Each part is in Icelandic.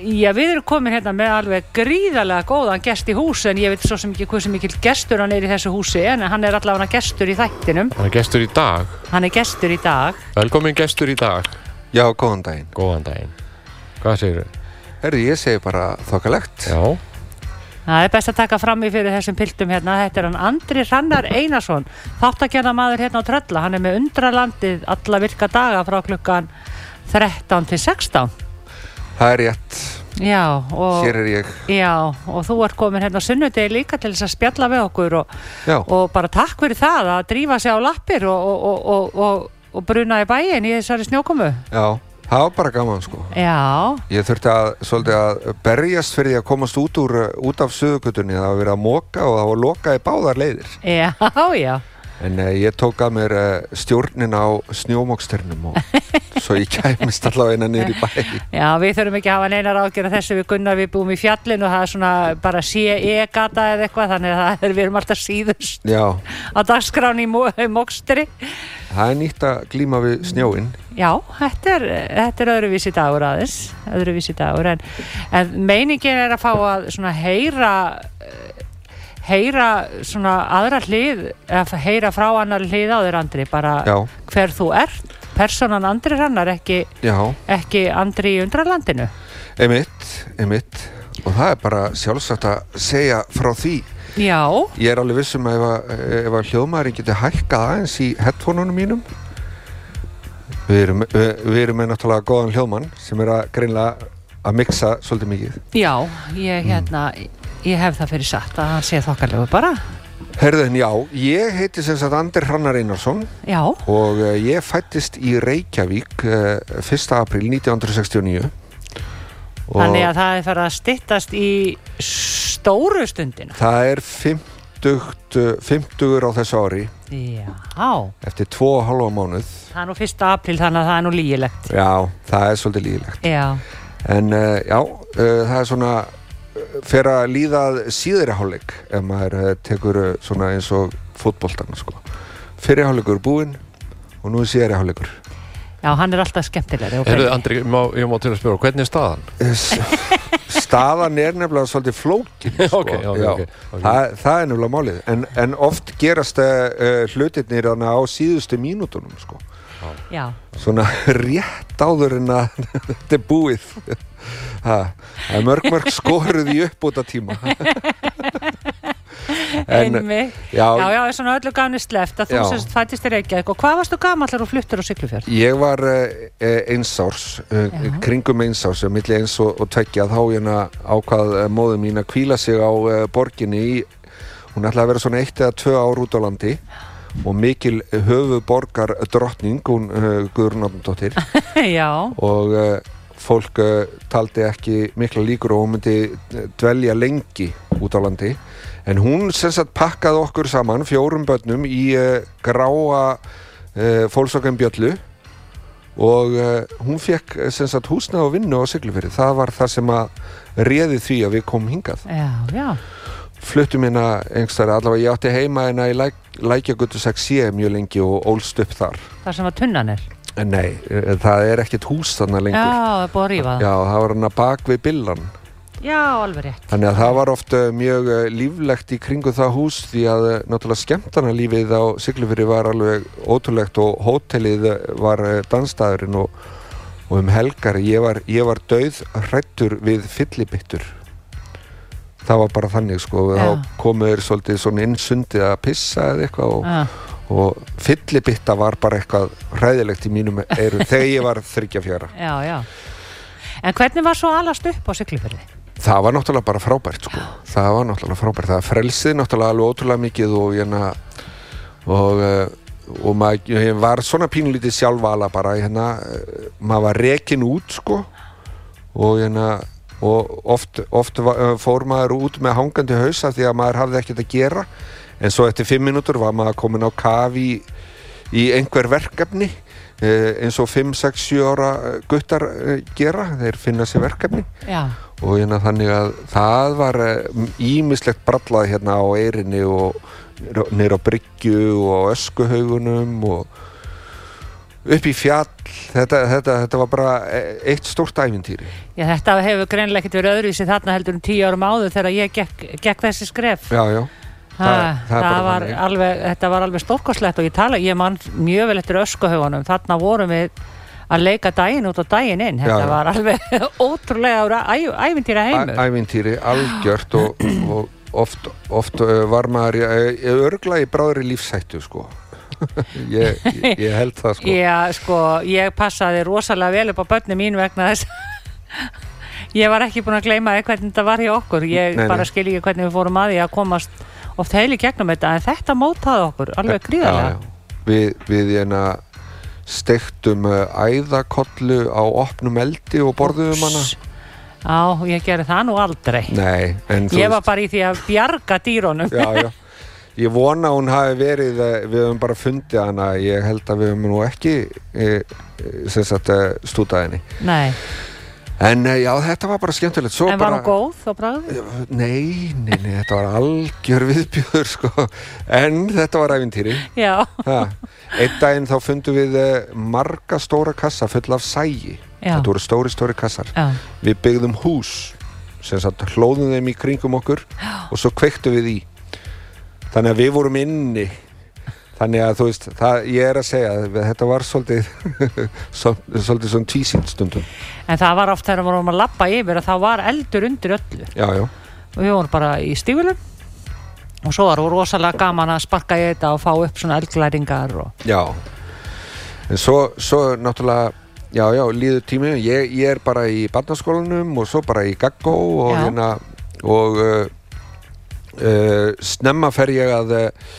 Já, við erum komin hérna með alveg gríðarlega góðan gest í hús en ég veit svo sem ekki hversu mikill gestur hann í þessu húsi en hann allavega gestur í þættinum. Hann gestur í dag. Hann gestur í dag. Velkomin gestur í dag. Já, góðan daginn. Góðan daginn. Hvað segirðu? Herðu, ég segi bara þokkalegt. Já. Það best að taka fram í fyrir þessum piltum hérna. Þetta hann Andri Hrannar Einarsson, þáttagerðarmaður hérna á Trölla. Hann með Undralandið alla virka daga frá klukkan 13 til 16. Það rétt. Já, og hér ég. Já, og þú ert komin hérna á sunnudegi líka til þess að spjalla við okkur og bara takk fyrir það að drífa sig á lappir og bruna í bæinn í þessari snjókomu. Já, það var bara gaman sko. Já. Ég þurfti svolítið að berjast fyrir því að komast út af Suðurgötunni. Það var verið að moka og það var lokað í báðar leiðir. Já, já. En ég tók að mér stjórnin á snjómoksternum og svo ég kæmist allavega niður í bæ. Já, við þurfum ekki að hafa neinar ágjörð að þessu við Gunnar, við búum í fjallinu og það svona bara CE-gata eða eitthvað, þannig að við erum alltaf síðust á dagskráni í mokstri. Það nýtt að glíma við snjóinn. Já, þetta er öðruvísi dagur aðeins, en meiningin að fá að svona heyra svona aðra hlið eða heyra frá annar hlið á þér Andri bara hver þú ert persónan Andri Hrannar ekki Andri í Undralandinu einmitt og það bara sjálfsagt að segja frá því. Já. Ég alveg vissum að ef að hljóðmaðurinn geti hækkað aðeins í headphoneunum mínum. Við erum með náttúrulega góðan hljóðmann sem að greinilega að mixa svolítið mikið. Já, ég hef það fyrir satt að hann sé þokkalegu bara. Herðin, já, ég heiti sem sagt Andri Hrannar Einarsson. Já. Og ég fæddist í Reykjavík 1. apríl 1969. Þannig að það farið að styttast í stóru stundina. Það 50 á þessu ári. Já. Eftir 2,5 mánuð. Það nú 1. apríl þannig að það nú lygilegt. Já, það svolítið lygilegt. Já. En það svona fer að líðað síðari hálfleik ef maður tekur svona eins og fótboltan sko. Fyrri hálfleikur búinn og nú síðari hálfleikur. Já, hann alltaf skemmtilegri. Heyrðu, Andri, ég má til að spyrja, hvernig staðan? Staðan nefnilega svolítið flókin sko. Okay. Það nefnilega málið. En oft gerast hlutirnir á síðustu mínútunum sko. Já. Svona rétt áður en að þetta búið. Það mörg skoruð í uppbótartíma. Já, svona öllu gamni sleppt að þú sem fæddist í Reykjavík og hvað varstu gamall þegar þú fluttir á Siglufjörð? Ég var eins árs, kringum eins árs, milli 1 og 2 þá ákvað móðir mín að hvíla sig á borginni hún ætlaði að vera svona 1 eða 2 ár út á landi og mikil höfuðborgar drottning, hún Guðrún Árnadóttir og fólk taldi ekki mikla líkur og hún myndi dvelja lengi út á landi en hún sem sagt pakkaði okkur saman 4 börnum í gráa Volkswagen Bjöllu og hún fekk sem sagt húsnæði og vinnu á Siglufirði. Það var það sem að réði því að við komum hingað. Já. Fluttum einhverstaðar, allavega ég átti heima í Lækjagötu 6C mjög lengi og ólst upp þar. Það sem var tunnan Nei, það ekkert hús þarna lengur. Já, það er búið að rífa það. Já, það var hann að bak við billan. Já, alveg rétt. Þannig að það var oft mjög líflegt í kringu það hús því að náttúrulega skemmtanalífið á Siglufirði var alveg ótrúlegt og hótelið var dansstaðurinn og helgar. Ég var dauðhræddur við fyllibyttur. Það var bara þannig sko, þá komu þeir svolítið svona innsundið að pissa eða eitthvað og fyllibytta var bara eitthvað hræðilegt í mínum eyrum þegar ég var 34. Já. En hvernig var svo alast upp á Siglufirði? Það var náttúrulega bara frábært sko. Það frelsið náttúrulega alveg ótrúlega mikið og maður var svona pínlítið sjálfvala bara maður var rekinn út sko og oft fór maður út með hangandi hausa því að maður hafði ekkert að gera en svo eftir 5 mínútur var maður komin á kaf í einhver verkefni eins og 5, 6, 7 ára guttar gera, þeir finna sér verkefni og þannig að það var ýmislegt brallað á Eyrinni og niður á Bryggju og á Öskuhaugunum upp í fjall, þetta var bara eitt stórt ævintýri. Já, þetta hefur greinilega ekkert verið öðruvísi þarna heldur 10 árum áður þegar ég gekk þessi skref. Já. Þetta var alveg stórkostlegt og ég man mjög vel eftir öskuhaugunum. Þarna vorum við að leika daginn út og daginn inn. Þetta var alveg ótrúlega ævintýra heimur. Ævintýri, algjört og oft var maður örugglega í bráðri lífshættu, sko. ég held það, sko. Já, sko, ég passaði rosalega vel upp á börnum mín vegna þess. Ég var ekki búin að gleyma hvernig þetta var hjá okkur. Ég bara skil ekki hvernig við fórum að því að komast oft heil í gegnum þetta, en þetta mótaði okkur alveg gríðarlega. Við steiktum æðakollu á opnum eldi og borðuðum hana. Já, ég gerði það nú aldrei. Nei, en ég var bara í því að bjarga dýrunum. Já. Ég vona hún hafi verið, við höfum bara fundið hana, ég held að við höfum nú ekki stútað henni. Nei. En já, þetta var bara skemmtilegt. En var hún góð á bragðið? Nei, þetta var algjör viðbjóður, sko. En þetta var ævintýri. Já. Einn daginn þá fundum við marga stóra kassa full af sæi. Já. Þetta voru stóri kassar. Já. Við byggðum hús, sem sagt hlóðum þeim í kringum okkur og svo kveiktum við í. Þannig að við vorum inni. Þannig að þú veist, ég að segja, þetta var svolítið svona tvísýnt stundum. En það var oft þegar við vorum að labba yfir að þá var eldur undir öllu. Já. Og við vorum bara í stígvélum og svo var rosalega gaman að sparka í þetta og fá upp svona eldglæringar. Já, en svo náttúrulega, já, líður tími. Ég bara í barnaskólanum og svo bara í gaggó og snemma fer ég að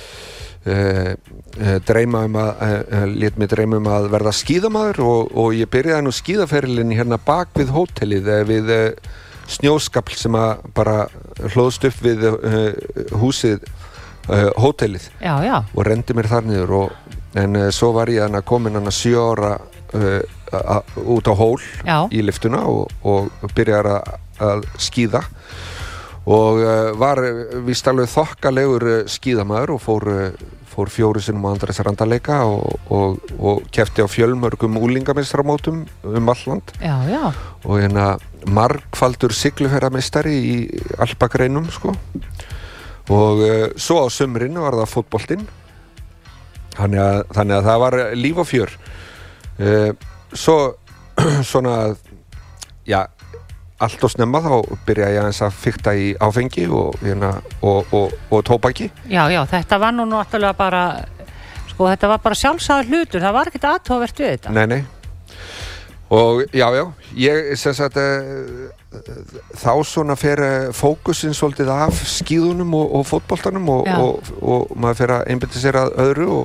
lét mig dreyma að verða skíðamaður og ég byrjaði nú skíðaferilinn hérna bak við hótelið við snjóskafl sem að bara hlóðst upp við húsið hótelið. Já. Og renndi mér þar niður en svo var ég komin 7 ára út á hól í liftuna og byrjaði að skíða og var víst alveg þokkalegur skíðamaður og fór 4 sinnum á Andrésarandaleika og keppti á fjölmörgum unglingameistaramótum allt land. Já. Og margfaldur sigluferðameistari í alpagreinum, sko. Og svo á sumrin var það fótboltinn. Þannig að það var líf og fjör. Svo svona, já, allt og snemma þá byrjaði ég að fikta í áfengi og tóbaki. Já, þetta var nú náttúrulega bara, sko, þetta var bara sjálfsagður hlutur, það var ekkert athugavert við þetta. Nei. Og já, ég sem sagt þá svona fer fókusinn svolítið af skíðunum og fótboltanum og maður fer að einbeita sér að öðru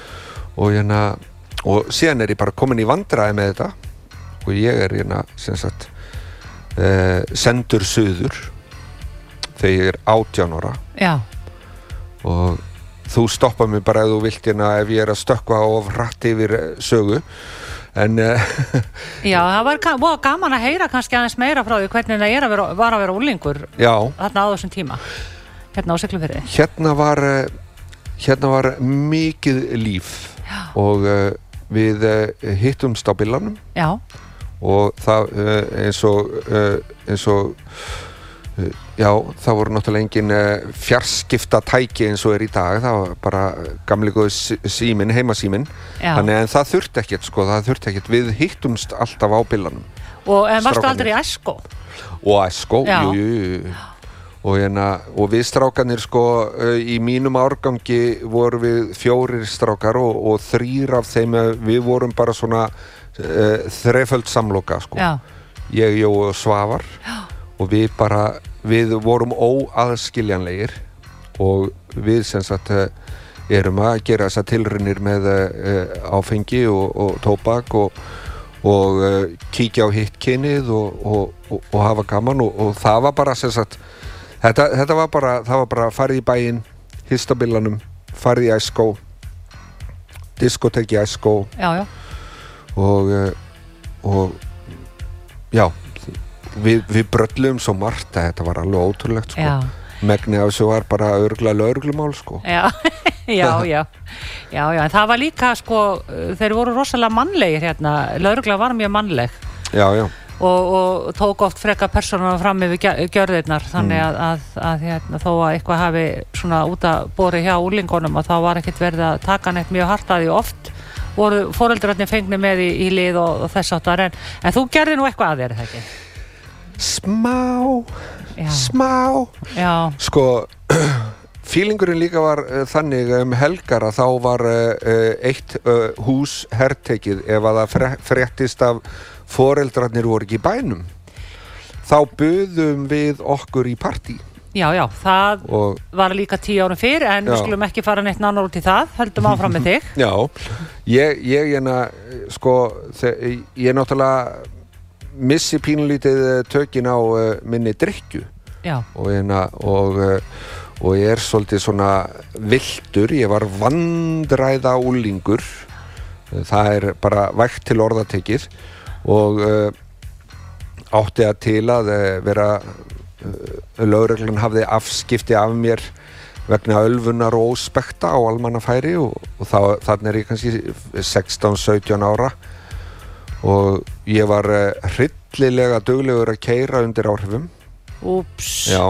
og síðan ég bara komin í vandræði með þetta og ég sem sagt sendur suður þegar ég 18 ára. Já. Og þú stoppar mig bara ef þú vilt ef ég að stökkva of hratt yfir sögu. En já, það var gaman að heyra kannski aðeins meira frá því hvernig það var að vera unglingur þarna á þessum tíma. Hérna á Siglufirði. Hérna var mikið líf. Já. Og við hittumst á Billanum. Já. Og það eins og það voru náttúrulega engin fjarskiptatæki eins og í dag, það var bara gamli góði síminn, heimasíminn. Þannig en það þurfti ekkert, við hittumst alltaf á Billanum. Og varstu aldrei í Æskó? Og Æskó, jú. Og við strákarnir, sko, í mínum árgangi voru við 4 strákar og 3 af þeim, við vorum bara svona þreföld samloka, sko. Já. Ég, Jó og Svavar. Já. Og við vorum óaðskiljanlegir og við sem sagt erum að gera þessar tilraunir með áfengi og tóbak og kíkja á hitt kynið og hafa gaman og það var bara sem sagt það var bara farið í bæinn, hist á Billanum, farið í Æskó, diskotek í Æskó. Já. Og já, við brölluðum svo margt að þetta var alveg ótrúlegt, sko. Megnið af þessu var bara örugglega lögreglumál, sko. Já. Já, en það var líka sko, þeir voru rosalega mannlegir hérna, lögreglan var mjög mannleg Já og tók oft freka persónuna fram yfir gjörðirnar þannig að hérna, þó að eitthvað hafi svona út að bori hjá úlingunum og þá var ekkert verið að taka neitt mjög hart að því oft voru foreldrarnir fengnir með í lið og þess áttar en þú gerði nú eitthvað að þér, það ekki? Smá Já. Sko feelingurinn líka var þannig helgar að þá var eitt hús hertekið ef að það fréttist af foreldrarnir voru ekki í bænum þá buðum við okkur í partí Já, það var líka 10 árum fyrr en við skulum ekki fara neitt nánar út í það höldum áfram með þig Já, ég sko ég náttúrulega missi pínulítið tökin á minni drykkju og ég er svolítið svona vildur, ég var vandræða úlingur það er bara vægt til orðatekið og átti að til að vera lögreglan hafði afskipti af mér vegna ölvunar og óspekta á almannafæri og þannig er ég kannski 16-17 ára og ég var hryllilega duglegur að keyra undir áhrifum Úps Já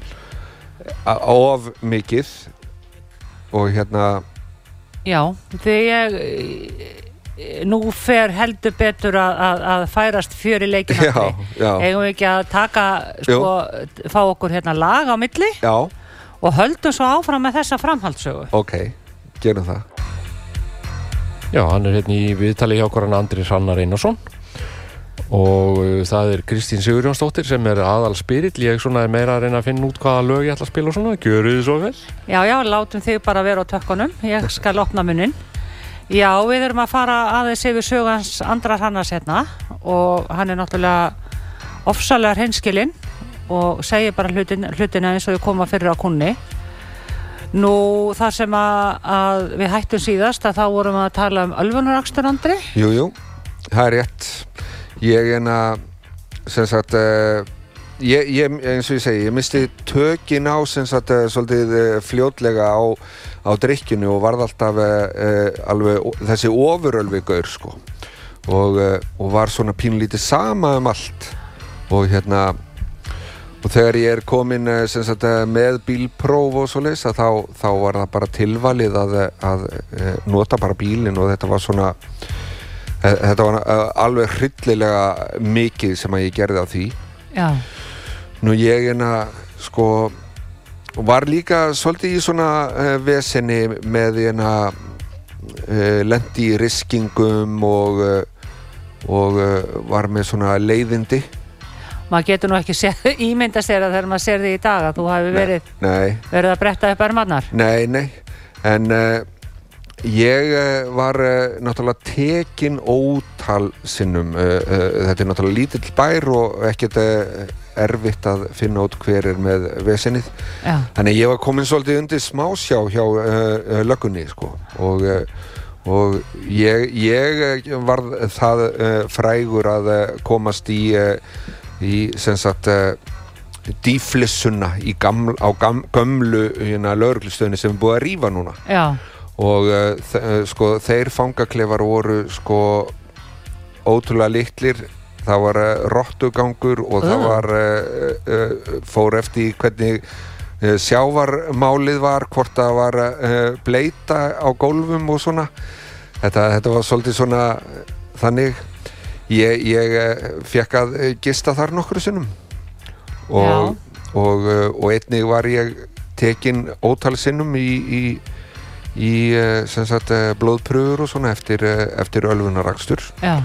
of mikið og hérna Já, þegar nú fer heldur betur að færast fjör í leikinn eigum við ekki að taka sko, fá okkur hérna lag á milli og höldum svo áfram með þessa framhaldssögu Ok, gerum það Já, hann er hérna í viðtali hjá okkur Andri Hrannar Einarsson og það er Kristín Sigurjónsdóttir sem er aðalspyrill ég svona er meira að reyna að finna út hvaða lög ég ætla að spila og svona, gjörið þið svo vel Já, látum þig bara vera á tökkunum ég skal opna munnin Já, við erum að fara aðeins yfir sögans Andra Hrannars hérna og hann er náttúrulega ofsalega hreinskilinn og segir bara hlutina eins og við koma fyrir á kunni. Nú, þar sem að við hættum síðast að þá vorum við að tala ölvunarakstur, Andri? Jú, það er rétt. Ég sem sagt, eins og ég segi, ég misti tökin á sem sagt svolítið fljótlega á drykkjunni og varð alltaf alveg þessi ofurölvigaur sko og var svona pínlítið sama allt og og þegar ég er komin sem sagt með bílpróf og svoleiðis þá var það bara tilvalið að nota bara bílinn og þetta var alveg hryllilega mikið sem að ég gerði á því. Já. Nú ég sko var líka svolítið í svona vesenni með lendi í riskingum og var með svona leiðindi. Maður getur nú ekki ímynda sér að þegar maður sér þig í dag að þú hafi verið að bretta upp ermarnar. Nei, en ég var náttúrulega tekin ótal sinnum. Þetta er náttúrulega lítill bær og ekkert erfitt að finna út hver er með vesennið. Já. Þannig ég var komin svolítið undir smásjá hjá löggunni sko og ég var það frægur að komast í sem sagt díflissuna á gömlu lögreglustöðinni sem er búið að rífa núna. Já. Og sko þeir fangaklefar voru sko ótrúlega litlir. Það var rottugangur og það var fór eftir hvernig sjávarmálið var, hvort það var bleita á gólfum og svona. Þetta var svolítið svona þannig. Ég fékk að gista þar nokkru sinnum og einnig var ég tekin ótal sinnum í sem sagt blóðprufur og svona eftir ölvunarakstur. Já.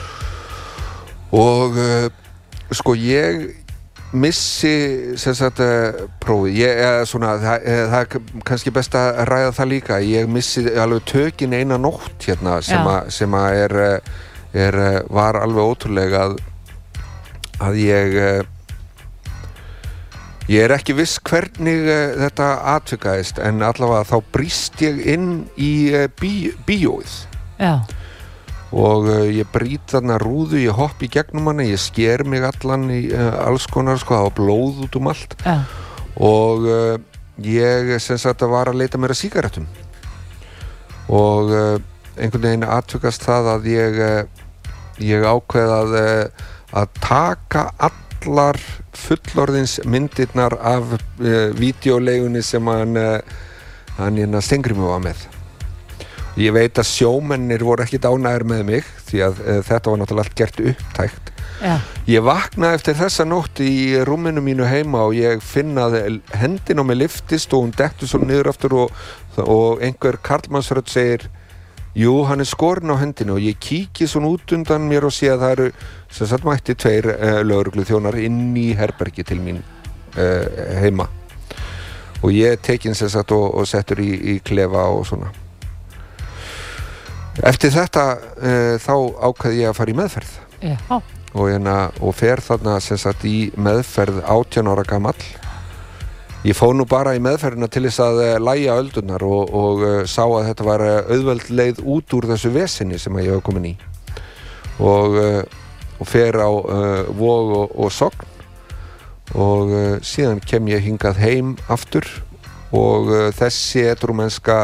Og sko ég missi sem sagt prófið það er kannski best að ræða það líka. Ég missi alveg tökin eina nótt sem var alveg ótrúlega að ég er ekki viss hvernig þetta atvikaðist en allavega þá brýst ég inn í bíóið. Já. Og ég brýt þarna rúðu, ég hopp í gegnum hana, ég sker mig allan í alls konar sko, það var blóð út allt. Ja. Og ég sem sagt var að leita mér að sígarettum. og einhvern veginn atvökkast það að ég ákveð að taka allar fullorðins myndirnar af vídeóleigunni sem hann Steingrímur var með. Ég veit að sjómennir voru ekkert ánægðir með mig því að þetta var náttúrulega allt gert upptækt. Já. Ég vaknaði eftir þessa nótt í rúminu mínu heima og ég finna að hendin á mig lyftist og hún dettur svo niður aftur og einhver karlmannsrödd segir jú, hann skorinn á hendinu og ég kíki svona út undan mér og sé að það eru sem sagt mætti 2 lögregluþjónar inn í herbergi til mín heima og ég tekinn sem sagt og settur í klefa og svona. Eftir þetta þá ákveði ég að fara í meðferð. Já. Og fer þarna sem sagt í meðferð 18 ára gamall. Ég fór nú bara í meðferðina til þess að lægja öldurnar og sá að þetta var auðveld leið út úr þessu vesinni sem ég hef komin í. Og fer á Vog og Sogn og síðan kem ég hingað heim aftur og þessi edrúmennska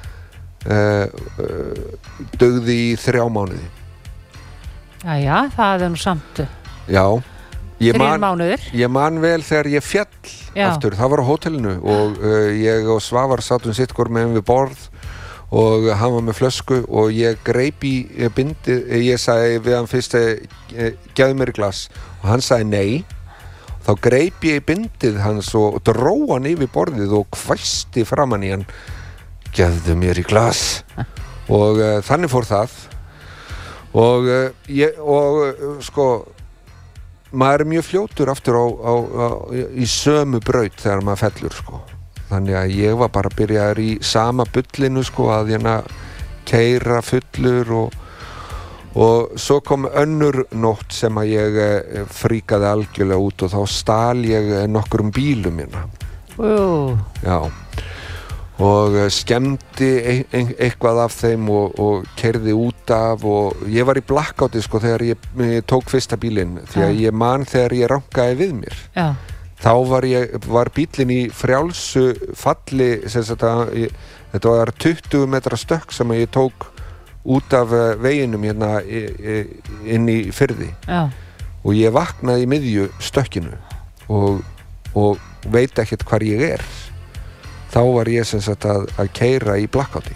dugði í 3 mánuði. Jæja, það nú samt. Já. 3 mánuðir. Ég man vel þegar ég fjall aftur, það var á hótelinu og ég og Svavar sátum sitt hvor megin við borð og hann var með flösku og ég greip í bindið, ég sagði við hann fyrst gefðu mér glas og hann sagði nei. Þá greip ég í bindið hans og dró hann yfir borðið og hvæsti framan í hann gefðu mér í glas og þannig fór það og sko maður mjög fljótur aftur í sömu braut þegar maður fellur sko. Þannig að ég var bara byrjaður í sama bullinu sko að keyra fullur og svo kom önnur nótt sem að ég fríkaði algjörlega út og þá stal ég nokkrum bílum hérna. Já. Og skemmdi eitthvað af þeim og keyrði út af og ég var í blackouti sko þegar ég tók fyrsta bílinn því að ég man þegar ég rankaði við mér. Já. Þá var bílinn í frjálsu falli þetta var 20 metra stökk sem ég tók út af veginum hérna inn í firði. Já. Og ég vaknaði í miðju stökkinu og veit ekkert hvar ég er. Þá var ég sem sagt að keyra í blackouti.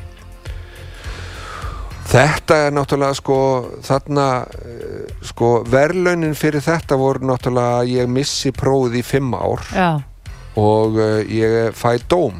Þetta náttúrulega sko þarna sko verðlaunin fyrir þetta voru náttúrulega að ég missi prófið í 5 ár. Já. Og ég fæ dóm.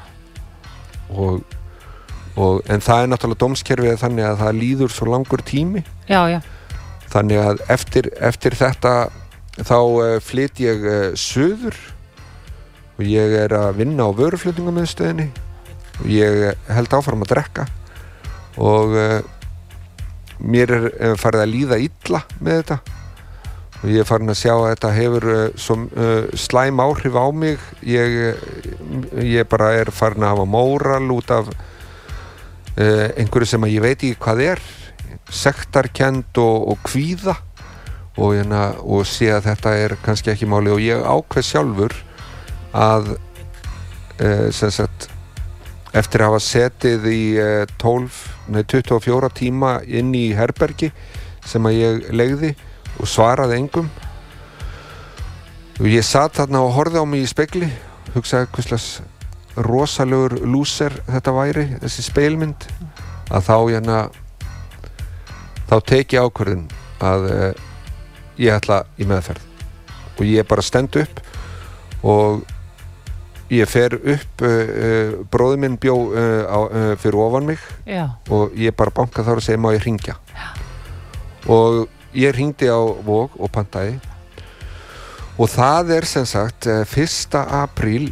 En það náttúrulega dómskerfið þannig að það líður svo langur tími. Já. Þannig að eftir þetta þá flyt ég suður og ég að vinna á vöruflutningamiðstöðinni og ég held áfram að drekka og mér farið að líða illa með þetta og ég farin að sjá að þetta hefur slæm áhrif á mig ég bara farin að hafa móral út af einhverju sem að ég veit ekki hvað sektarkennd og kvíða og sé að þetta kannski ekki máli og ég ákveð sjálfur að sem sagt eftir að hafa setið í 24 tíma inn í herbergi sem að ég leigði og svaraði engum og ég sat þarna og horfði á mig í spegli hugsaði hvers rosalegur lúser þetta væri þessi speilmynd að þá tek ég ákvörðun að ég ætla í meðferð og ég bara stend upp og ég fer upp bróðir minn bjó fyrir ofan mig. Já. Og ég bara banka þar og segi má ég hringja og ég hringdi á Vog og pantaði og það sem sagt 1. apríl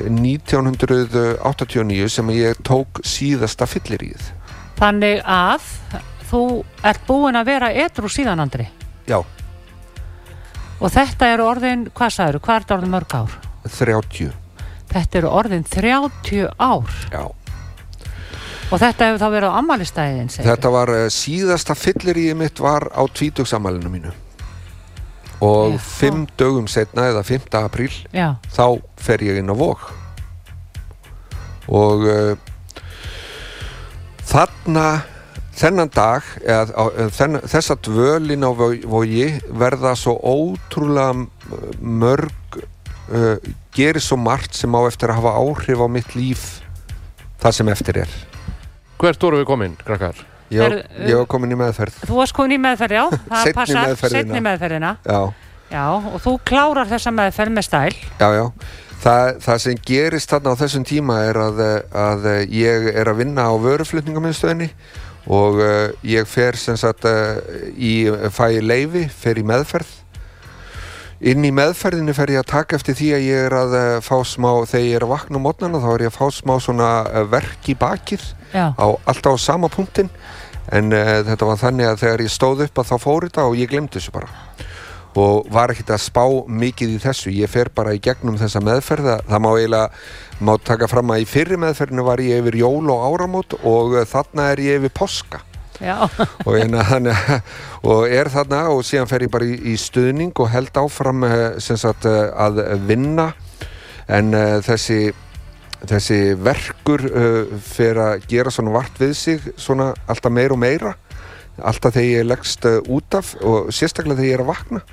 1989 sem ég tók síðasta fylliríð. Þannig að þú ert búin að vera edrú síðan, Andri? Já. Og þetta eru orðin, hvað sagðirðu, hvað er þetta orðin mörg ár? 30. Þetta eru orðin 30 ár? Já. Og þetta hefur þá verið á afmælisdaginn, segir? Þetta var síðasta fylliríið mitt var á 20-afmælinu mínu. Og 5 dögum seinna, eða 5. apríl, þá fer ég inn á Vog. Og þennan dag þessa dvölin á Vogi verða svo ótrúlega mörg gerir svo margt sem á eftir að hafa áhrif á mitt líf það sem eftir Hvert voru við komin, krakkar? Ég var komin í meðferð. Þú varst komin í meðferð, já. Það passar, seinni meðferðina. Já, og þú klárar þessa meðferð með stæl. Já. Það sem gerist þarna á þessum tíma að ég að vinna á vöruflutningamiðstöðinni og ég fer sem sagt fæ leyfi, fer í meðferð. Inn í meðferðinni fer ég að taka eftir því að ég að fá smá, þegar ég að vakna á morgnana þá ég að fá smá svona verk í bakið alltaf á sama punktinn en þetta var þannig að þegar ég stóð upp að þá fór þetta og ég glemdi þessu bara og var ekkert að spá mikið í þessu, ég fer bara í gegnum þessa meðferð, það má taka fram að í fyrri meðferðinu var ég yfir jól og áramót og þarna ég yfir páska og þarna og síðan fer ég bara í stuðning og held áfram sem sagt að vinna en þessi verkur fer að gera svona vart við sig svona alltaf meira og meira alltaf þegar ég leggst út af og sérstaklega þegar ég að vakna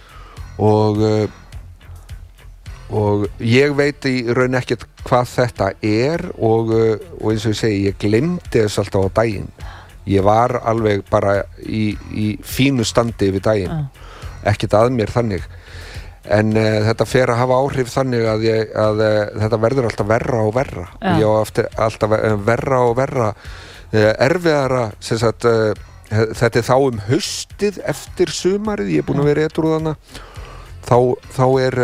og ég veit í raun ekkert hvað þetta og eins og ég segi, ég gleymdi þess alltaf á daginn ég var alveg bara í fínu standi yfir daginn ekkert að mér þannig en þetta fer að hafa áhrif þannig að þetta verður alltaf verra og verra og ég á eftir alltaf verra og verra erfiðara sem sagt þetta þá haustið eftir sumarið ég búin að vera edrú þannig þá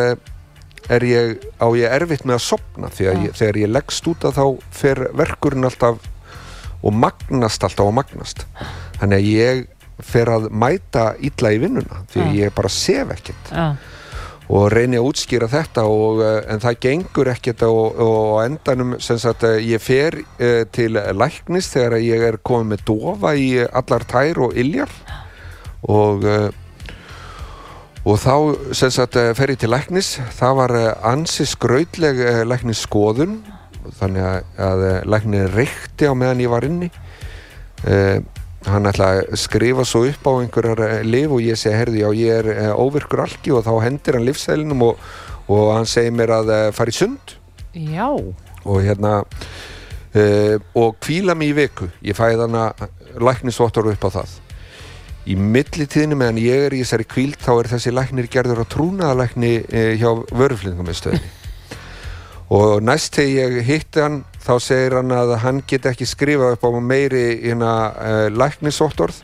á ég erfitt með að sofna því að þegar ég leggst út þá fer verkurinn alltaf og magnast þannig að ég fer að mæta illa í vinnuna því að ég bara sef ekkert og reyni að útskýra þetta en það gengur ekkert og endanum sem sagt ég fer til læknis þegar ég komið með dofa í allar tær og iljar og þá sem sagt fer ég til læknis það var ansi skrautleg læknisskoðun þannig að læknir reykti á meðan ég var inni hann ætlaði að skrifa svo upp á einhverjar lyf og ég segi, heyrðu, já, ég óvirkur alki og þá hendir hann lyfseðlinum og hann segir mér að fara í sund Já og og hvíla mig í viku ég fæði þannig læknisvottorð upp á það í millitíðinu meðan ég í þessari hvíld þá þessi læknir gerður á trúnaðarlækni hjá vöruflutningamiðstöðinni og næst þegar ég hitti hann þá segir hann að hann get ekki skrifað upp á meiri læknisvottorð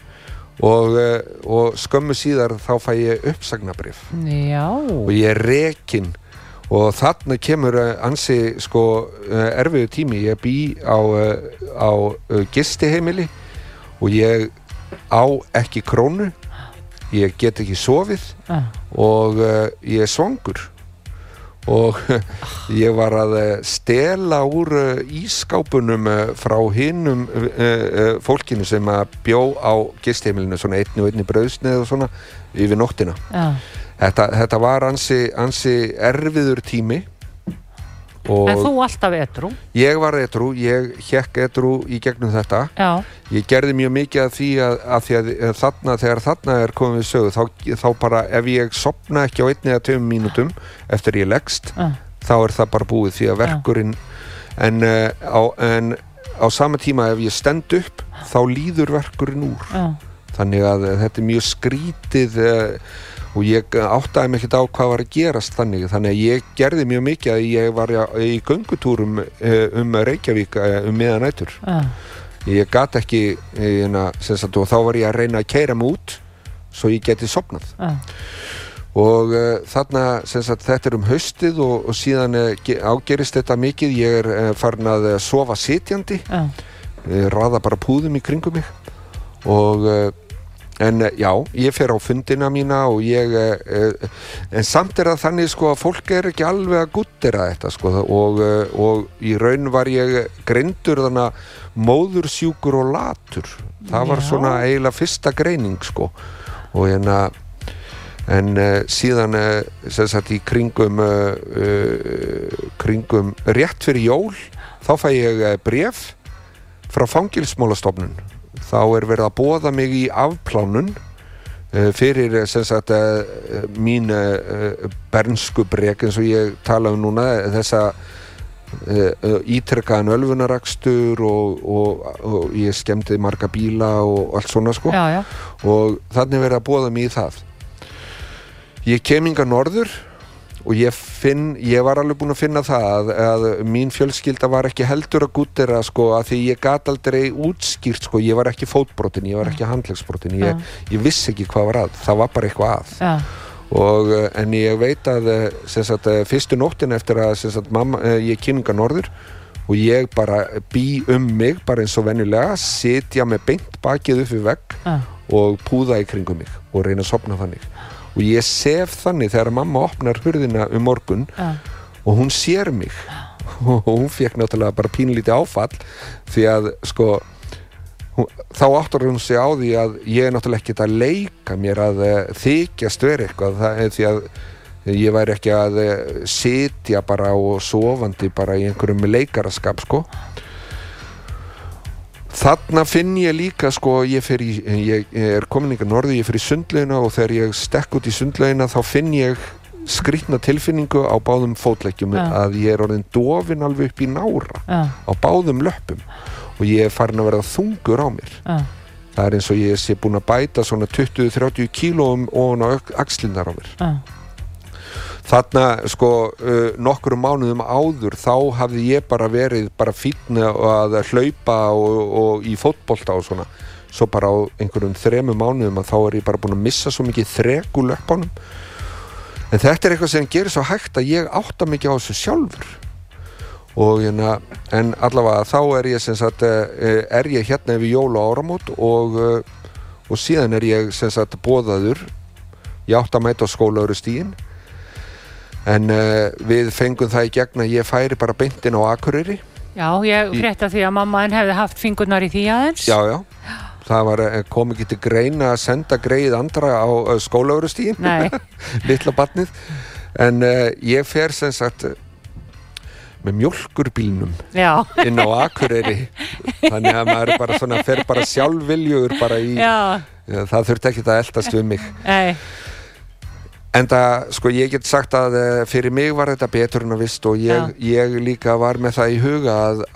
og skömmu síðar þá fæ ég uppsagnarbréf og ég rekinn og þarna kemur ansi erfiður tími ég bý á gistiheimili og ég á ekki krónu ég get ekki sofið og ég svangur og ég var að stela úr ísskápunum frá hinum fólkinu sem að bjó á gistheimilinu svona einni brauðsneið og svona yfir nóttina þetta var ansi erfiður tími En þú alltaf edrú? Ég var edrú, ég hékk edrú í gegnum þetta ég gerði mjög mikið af því að þegar þarna komið við sögu þá bara ef ég sofna ekki á 1 eða 2 mínútum eftir ég leggst þá það bara búið því að verkurinn en á sama tíma ef ég stend upp þá líður verkurinn úr þannig að þetta mjög skrítið og ég áttaði mig ekkert á hvað var að gerast þannig að ég gerði mjög mikið að ég var í göngutúrum Reykjavík miðanætur ég gat ekki og þá var ég að reyna að keyra mig út svo ég geti sofnað og þarna þetta haustið og síðan ágerist þetta mikið ég farin að sofa sitjandi raða bara púðum í kringum mig og en já, ég fer á fundina mína og en samt það þannig að fólk ekki alveg að guttera þetta og í raun var ég greindur þannig að móðursjúkur og latur það var svona eiginlega fyrsta greining og en síðan sem sagt í kringum rétt fyrir jól þá fæ ég bréf frá Fangelsismálastofnun. Þá verið að boða mig í afplánun fyrir sem sagt mín bernskubrek eins og ég tala núna, þessa ítrekaðan ölvunarakstur og ég skemmti marga bíla og allt svona sko. Já. Og þannig verið að boða mig í það. Ég kem hingað norður og ég var alveg búinn að finna það að mín fjölskylda var ekki heldur að gúttera sko, að því ég gat aldrei útskýrt sko, ég var ekki fótbrotin, ég var ekki handleggsbrotin, ég vissi ekki hvað var að, það var bara eitthvað að. Já. Og en ég veit að sem sagt, fyrstu nóttin eftir að sem sagt, ég kynninga norður og ég bara bý mig bara eins og venjulega, sitja með beint bakið upp við vegg og púða í kringum mig og reyna að sofna þannig. Og ég sef þannig þegar mamma opnar hurðina morgun og hún sér mig og hún fékk náttúrulega bara pínlítið áfall því að sko þá áttar hún sig á því að ég náttúrulega ekkert að leika mér að þykjast vera eitthvað því að ég væri ekki að sitja bara og sofandi bara í einhverjum leikaraskap sko. Þarna finn ég líka sko, ég er komin hingað norður, ég fer í sundlaugina og þegar ég stekk út í sundlaugina þá finn ég skrýtna tilfinningu á báðum fótleggjum að ég er orðinn dofinn alveg upp í nára á báðum löppum og ég er farin að verða þungur á mér. Það er eins og ég sé búinn að bæta svona 20-30 kílóum ofan á axlirnar á mér. Þarna sko nokkrum mánuðum áður þá hafði ég bara verið bara fínn að hlaupa og í fótbolta og svona. Svo bara á einhverjum 3 mánuðum að þá er ég bara búinn að missa svo mikið þrek úr löppunum. En þetta er eitthvað sem gerir svo hægt að ég átta mikið á þessu sjálfur. Og en allavega þá er ég sem sagt er ég hérna yfir jól og áramót og síðan er ég sem sagt boðaður. Ég átti að mæta á Skólavörðustíginn. En við fengum það í gegn að ég færi bara beint inn á Akureyri. Já, ég frétta því að mamma hefði haft fingurnar í því aðeins. Já. Það kom ekki til greina að senda greið andra á Skólavörðustíginn. Nei. Litla barnið. En ég fer sem sagt með mjólkurbílnum inn á Akureyri. Þannig að maður bara svona fer bara sjálfviljugur bara í... Já, það þurfti ekki að eltast við mig. Nei. En það, sko, ég get sagt að fyrir mig var þetta betur en að vist og ég líka var með það í huga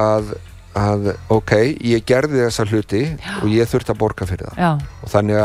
að ok, ég gerði þessa hluti og ég þurfti að borga fyrir það. Já. Og þannig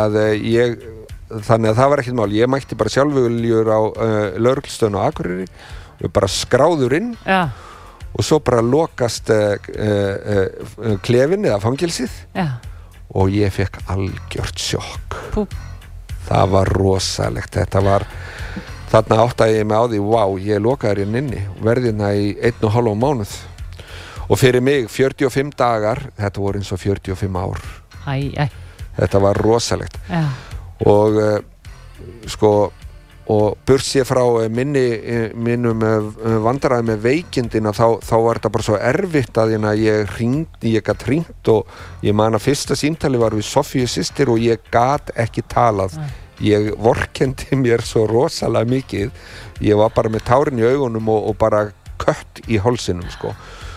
að það var ekkert mál. Ég mætti bara sjálfviljur á lögreglustöðinni á Akureyri og bara skráður inn og svo bara lokast klefinn eða fangelsið og ég fekk algjört sjokk. Það var rosalegt, þarna áttaði ég mig á því, ég lokaði hérna inni og verði hérna í 1,5 mánuð og fyrir mig 45 dagar, þetta voru eins og 45 ár. Þetta var rosalegt og sko og bursið frá mínum vandræði með veikindina þá var þetta bara svo erfitt að ég gat hringt og ég man að fyrsta símtali var við Sofíu systir og ég gat ekki talað. Ég vorkenndi mér svo rosalega mikið. Ég var bara með tárin í augunum og bara kött í hálsinum sko.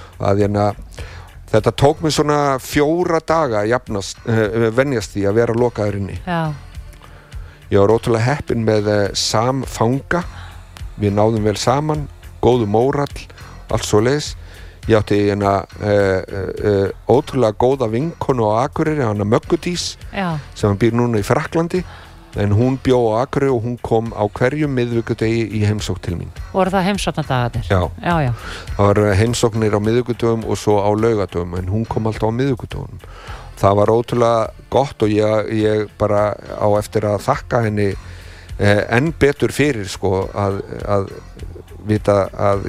Þetta tók mig svona 4 daga venjast því að vera lokaður inni. Já. Ég var ótrúlega heppinn með samfanga. Við náðum vel saman, góðu mórall, allt svoleiðis. Ég átti ótrúlega góða vinkonu á Akureyri, hana Möggudís, sem hann býr núna í Frakklandi. En hún bjó á Akureyri og hún kom á hverjum miðvikudegi í heimsókn til mín. Voru það heimsóknardagarnir? Já. Það var heimsóknir á miðvikudögum og svo á laugadögum, en hún kom alltaf á miðvikudögunum. Það var ótrúlega gott og ég bara á eftir að þakka henni enn betur fyrir sko að vita að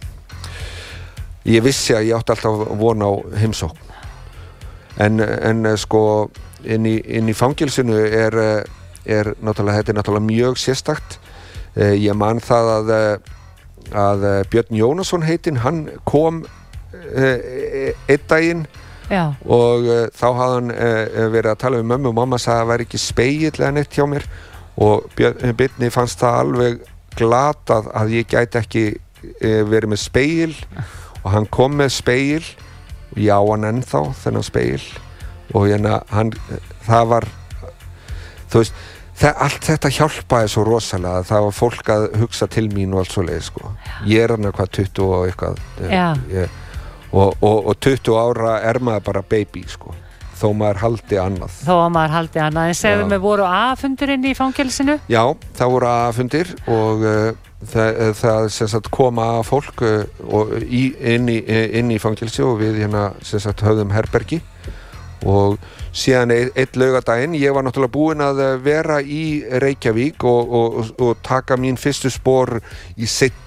ég vissi að ég átti alltaf von á heimsókn. En sko inn í fangelsinu er náttúrulega mjög sérstakt. Ég man það að Björn Jónasson heitinn, hann kom einn daginn og þá hafði hann verið að tala við mömmu og mamma sagði að það væri ekki spegill eða neitt hjá mér og Björni fannst það alveg glatað að ég gæti ekki verið með spegill og hann kom með spegill og ég á hann ennþá þennan spegil og það var þú veist, allt þetta hjálpaði svo rosalega, það var fólk að hugsa til mín og allt svoleiðis sko. Ég hann hvað 20 og eitthvað og 20 ára maður bara baby sko, þó maður haldi annað. En segðu mig, voru A-fundir inn í fangelsinu? Já, það voru A-fundir og það sem sagt koma fólk inn í fangelsi og við sem sagt höfðum herbergi og síðan einn laugardaginn, ég var náttúrulega búinn að vera í Reykjavík og taka mín fyrstu spor í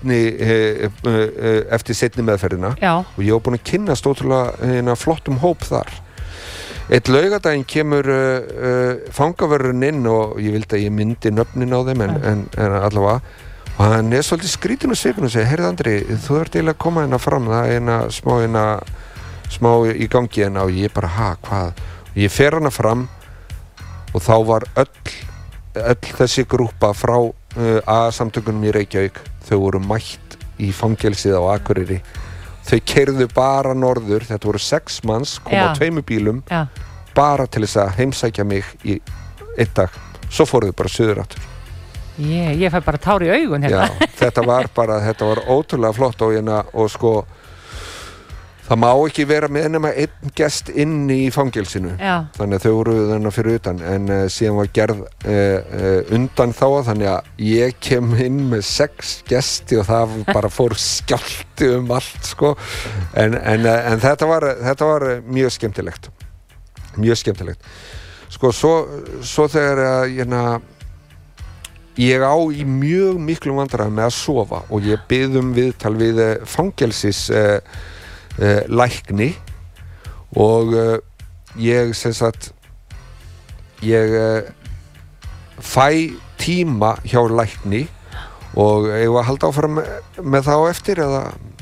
eftir seinni meðferðina og ég var búinn að kynnast ótrúlega flottum hóp þar. Einn laugardaginn kemur fangavörðurinn inn og ég vildi að ég myndi nöfnin á þeim en allavega og hann svolítið skrítinn á svipinn og segir, heyrðu Andri, þú ert eiginlega að koma fram, það smá í gangi og ég bara, hvað? Ég fer hana fram og þá var öll þessi grúppa frá A-samtökunum í Reykjavík, þau voru mætt í fangelsið á Akureyri. Þau keyrðu bara norður, þetta voru 6 manns, koma á 2 bílum, bara til þess að heimsækja mig í einn dag. Svo fóruðu bara suður aftur. Ég fæ bara tár í augun Já, þetta var ótrúlega flott og sko það má ekki vera með nema einn gest inn í fangelsinu þannig að þau voru þannig fyrir utan en síðan var gerð undan þá þannig að ég kem inn með 6 gesti og það bara fór skjálfti allt sko en þetta var mjög skemmtilegt sko svo þegar ég á í mjög miklum vandræðum með að sofa og ég bið viðtal við fangelsis lækni og ég sem sagt ég fæ tíma hjá lækni og ég var að halda áfram með það á eftir eða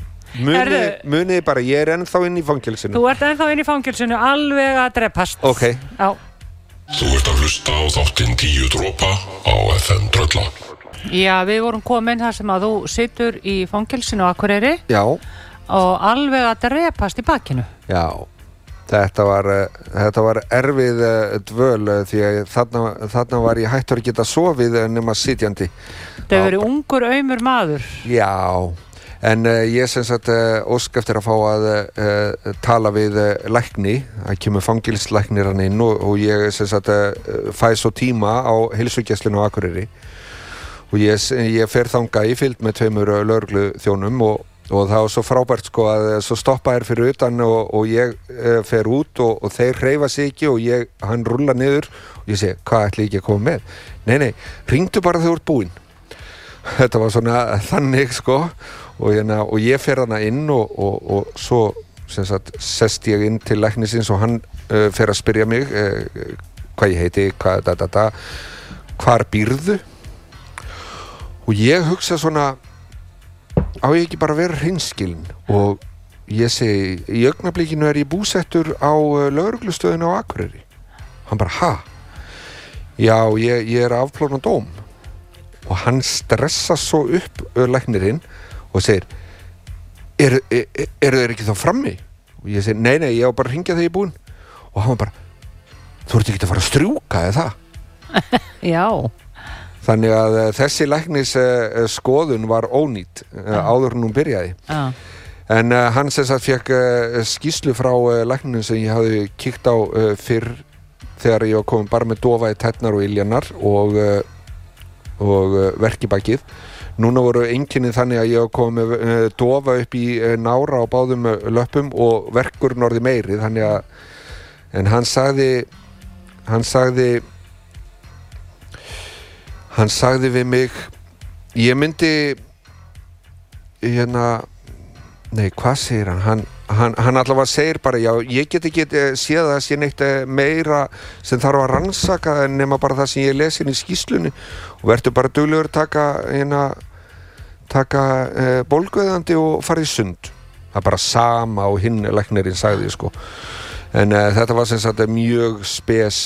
munið bara, ég ennþá inn í fangelsinu. Þú ert ennþá inn í fangelsinu alveg að drepast. Ok. Já. Þú ert að hlusta á þáttinn 10 dropa á FM Trölla. Já, við vorum komin þar sem að þú situr í fangelsinu á Akureyri. Já. Og alveg að drepast í bakinu. Já, þetta var erfið dvöl því að þarna var ég hættur að geta sofið nema sitjandi. Það hefur verið ungur, aumur maður. Já, en ég sem sagt óska eftir að fá að tala við lækni, það kemur fangelslæknir hann inn og ég sem sagt fæ svo tíma á heilsugæslunni á Akureyri og ég fer þangað í fylgd með 2 lögregluþjónum og það var svo frábært sko að svo stoppa fyrir utan og ég fer út og þeir hreyfa sig ekki og hann rúlla niður og ég segi, hvað ætli ég ekki að koma með? Nei, hringdu bara þegar þú ert búinn. Þetta var svona þannig sko og ég fer hana inn og svo sem sagt sest ég inn til læknisins og hann fer að spyrja mig hvað ég heiti, hvar býrðu? Og ég hugsa svona á ég ekki bara að vera hreinskilinn og ég segi, í augnablikinu ég búsettur á lögreglustöðinu á Akureyri. Hann bara, Já, ég afplóna dóm. Og hann stressa svo upp læknirinn og segir, eru þeir ekki þá frammi? Og ég segi, nei, ég á bara að hringja þegar ég er búinn. Og hann bara, þú ert ekki að fara að strjúka eða það? Já. Þannig að þessi læknis skoðun var ónýtt áður en hún byrjaði. En hann sem sagt fekk skýrslu frá lækninu sem ég hafði kíkt á fyrr þegar ég var komin bara með dofa í tærnar og iljanar og verk í bakið. Núna voru einkenni þannig að ég var komin með dofa upp í nára á báðum löppum og verkurinn orðið meiri þannig að en hann sagði við mig ég myndi hvað segir hann allavega segir bara já, ég get ekki séð að sé neitt meira sem þarf að rannsaka nema bara það sem ég lesi inn í skýrslunni og verður bara duglegur taka bólguðandi og farið í sund. Það er bara sama og hinn læknirinn sagði sko. En þetta var sem sagt mjög spes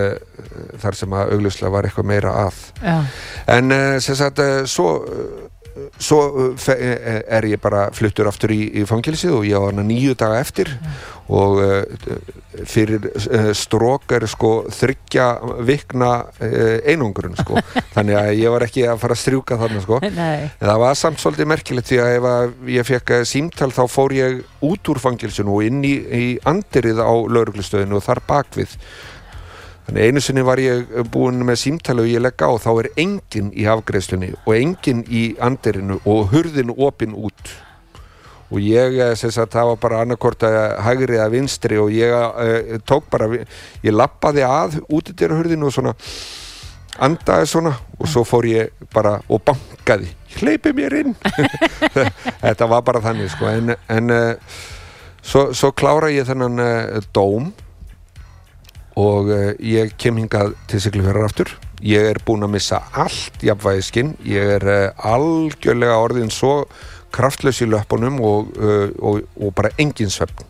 þar sem að augljóslega var eitthvað meira að. Já. En sem sagt svo svo ég bara fluttur aftur í fangelsið og ég var hana 9 daga eftir og fyrir strók sko 3 vikna einangrun sko þannig að ég var ekki að fara að strjúka þarna sko en það var samt svolítið merkilegt því að ef ég fekk símtal þá fór ég út úr fangelsinu og inn í andirið á lögreglustöðinu og þar bakvið. Þannig einu sinni var ég búinn með símtali og ég legg á þá enginn í afgreiðslunni og enginn í andirinu og hurðin opin út og ég það var bara annarkvort hægri eða vinstri og ég tók bara ég labbaði að útidyrahurðinu og svona andaði svona og svo fór ég bara og bankaði hleypi mér inn þetta var bara þannig sko en svo klára ég þennan dóm og ég kem hingað til Siglufjarðar aftur. Ég búinn að missa allt jafnvægiskinn. Ég algjörlega orðin svo kraftlaus í löppunum og bara engin svefn.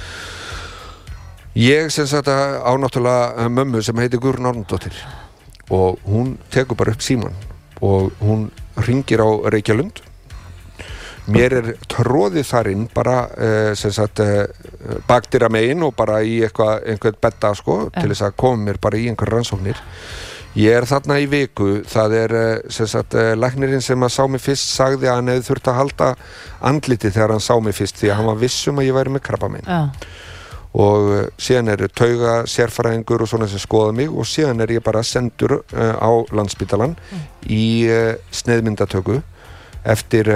Ég á náttúrulega mömmu sem heitir Guðrún Árnadóttir og hún tekur bara upp símann og hún hringir á Reykjalund. Mér tróðið þar inn bara bakdyra megin og bara í einhvern bedda sko til þess að koma mér bara í einhver rannsóknir. Ég þarna í viku, það læknirinn sem að sá mig fyrst sagði að hann hefði þurft að halda andliti þegar hann sá mig fyrst því að hann var viss að ég væri með krabbamein. Og síðan tauga sérfræðingur og svona sem skoða mig og síðan ég bara sendur á Landspítalann í sneiðmyndatöku eftir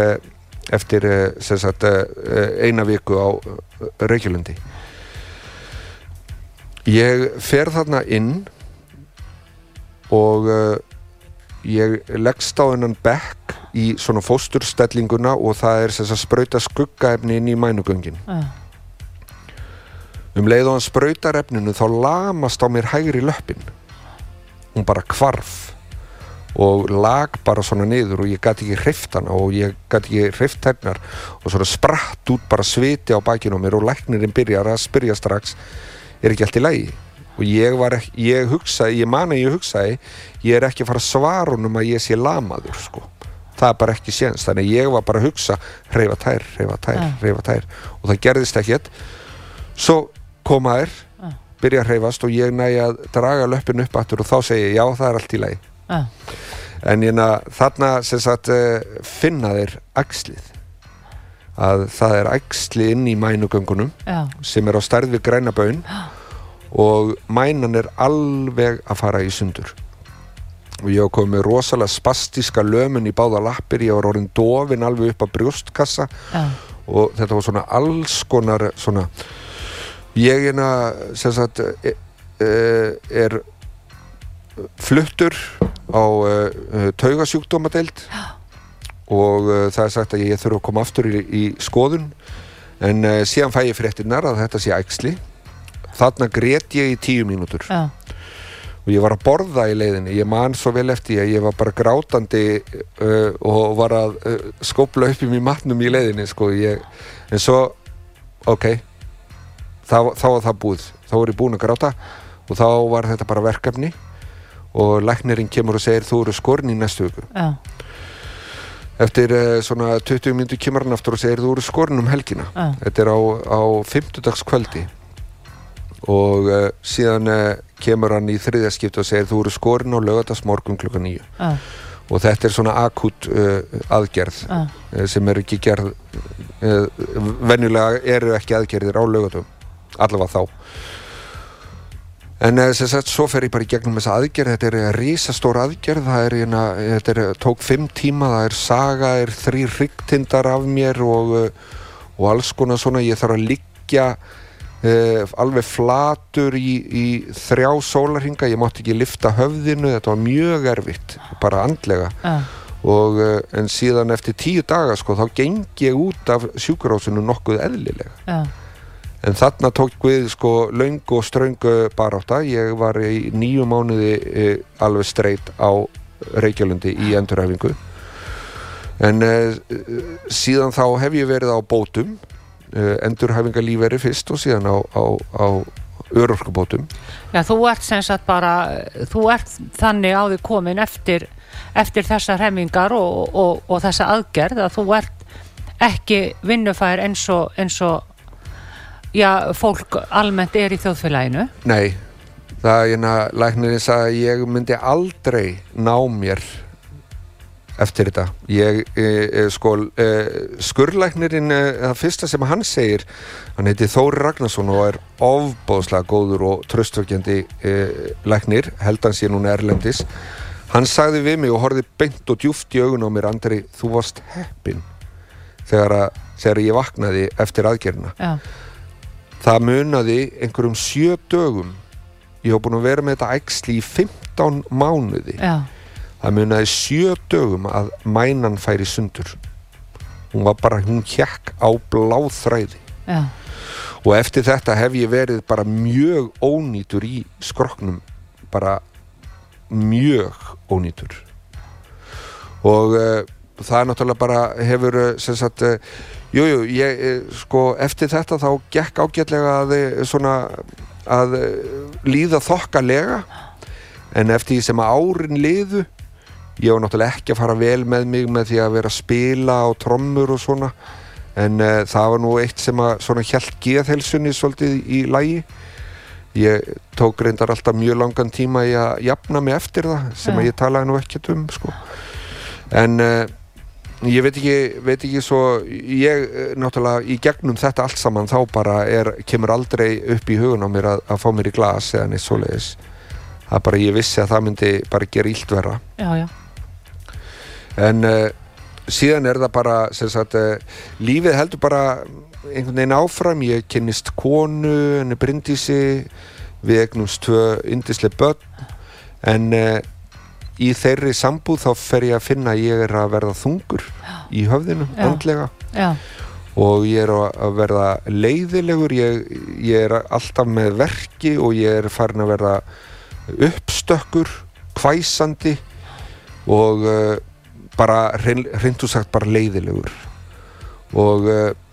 eina viku á Reykjalundi. Ég fer þarna inn og ég leggst á þennan bekk í svona fósturstellinguna og það sprauta skuggaefni inn í mænugöngin. Leið og hann sprautar efninu þá lamast á mér hægri löppin. Hún bara hvarf og lag bara svona niður og ég gat ekki hreyft hana og ég gat ekki hreyft hennar og svona spratt út bara sviti á bakinu á mér og læknirinn byrjar að spyrja strax ekki allt í lagi og ég hugsaði ég ekki að fara að svara honum að ég sé lamaður sko það bara ekki séns þannig ég var bara að hugsa hreyfa tær og það gerðist ekkert svo koma þær byrja að hreyfast og ég næ að draga löppin upp aftur og þá segi ég já það allt í lagi en þarna finna þeir æxlið að það æxli inn í mænugöngunum sem á stærð við græna baun og mænan alveg að fara í sundur og ég kom með rosalega spastíska lömun í báða lappir ég var orðin dofin alveg upp að brjóstkassa og þetta var svona alls konar svona ég fluttur á taugasjúkdómadeild og það sagt að ég þurfa að koma aftur í skoðun en síðan fæ ég fréttirnar að þetta sé æxli þarna grét ég í 10 mínútur og ég var að borða í leiðinni ég man svo vel eftir að ég var bara grátandi og var að skópla upp í mér matnum í leiðinni sko. En svo þá var það búið þá var ég búinn að gráta og þá var þetta bara verkefni og læknirinn kemur og segir þú eru skorin í næstu viku eftir svona 20 mínútur kemur hann aftur og segir þú eru skorin helgina þetta á 50-dagskvöldi og síðan kemur hann í þriðja skipti og segir þú eru skorin á laugardagsmorgun klukkan 9 og þetta svona akút aðgerð sem ekki gerð venjulega eru ekki aðgerðir á laugardögum allavega þá en svo fer ég bara í gegnum þessa aðgerð þetta risastór aðgerð þetta tók 5 tíma það saga 3 hryggtindar af mér og alls konar svona ég þarf að liggja alveg flatur í 3 sólarhringa ég mátti ekki lyfta höfðinu þetta var mjög erfitt bara andlega og en síðan eftir 10 daga sko þá geng ég út af sjúkrahúsinu nokkuð eðlilega en þarna tók við sko löng og ströng barátta ég var í 9 mánuði alveg straight á Reykjalundi í endurhæfingu en síðan þá hef ég verið á bótum endurhæfingarlífeyri fyrst og síðan á örorkubótum Já, þú ert sem sagt bara þú ert þannig á því komin eftir eftir þessar hremmingar og þessa aðgerð að þú ert ekki vinnufær eins og fólk almennt í þjóðfélaginu. Nei, það læknirinn sagði að ég myndi aldrei ná mér eftir þetta. Skurðlæknirinn, það fyrsta sem hann segir, hann heiti Þóri Ragnarsson og ofboðslega góður og traustvekjandi læknir, held hann sé núna erlendis. Hann sagði við mig og horfði beint og djúpt í augun á mér, Andri, þú varst heppinn þegar ég vaknaði eftir aðgerðina. Já. Það munaði einhverjum 7 dögum. Ég var búin að vera með þetta æxli í 15 mánuði. Já. Það munaði 7 dögum að mænan færi sundur. Hún hékk á bláþræði. Já. Og eftir þetta hef ég verið bara mjög ónýtur í skrokknum. Bara mjög ónýtur. Og það náttúrulega bara hefur sem sagt, eftir þetta þá gekk ágætlega að líða þokkalega, en eftir því sem árin liðu, ég var náttúrulega ekki að fara vel með mig með því að vera að spila á trommur og svona, en það var nú eitt sem að svona hélt geðheilsunni svolítið í lagi. Ég tók reyndar alltaf mjög langan tíma í að jafna mig eftir það, sem að ég talaði nú ekkert sko. En ég veit ekki svo, ég náttúrulega í gegnum þetta allt saman þá bara kemur aldrei upp í hugun á mér að fá mér í glas eða neitt svoleiðis. Það bara, ég vissi að það myndi bara gera illt verra. Já. En síðan það bara, sem sagt, lífið heldur bara einhvern veginn áfram. Ég kynnist konu, henni Bryndísi, við eignumst 2 yndisleg börn, en í þeirri sambúð þá fer ég að finna að ég að verða þungur í höfðinu, andlega. Já. Og ég að verða leiðilegur, ég alltaf með verki og ég farin að verða uppstökkur, hvæsandi og bara hreint og sagt bara leiðilegur. Og